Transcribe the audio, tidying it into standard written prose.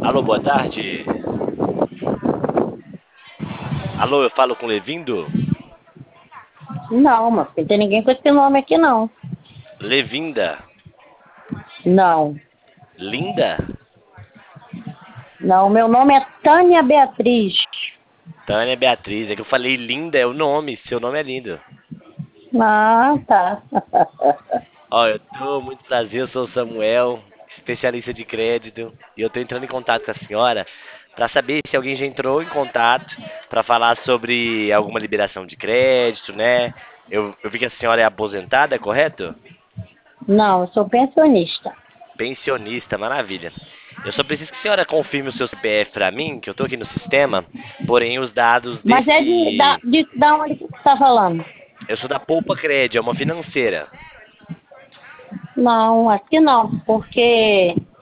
Alô, boa tarde. Alô, eu falo com Levindo? Não, mas não tem ninguém com esse nome aqui, não. Levinda? Não. Linda? Não, meu nome é Tânia Beatriz. Tânia Beatriz, é que eu falei linda é o nome, seu nome é lindo. Ah, tá. Ó, eu tô muito prazer, eu sou o Samuel, especialista de crédito, e eu tô entrando em contato com a senhora para saber se alguém já entrou em contato para falar sobre alguma liberação de crédito, né? Eu vi que a senhora é aposentada, é correto? Não, eu sou pensionista. Pensionista, maravilha. Eu só preciso que a senhora confirme o seu CPF para mim, que eu tô aqui no sistema, porém os dados Mas é desse. da onde que você está falando? Eu sou da Poupa Cred, é uma financeira. Não, aqui não, porque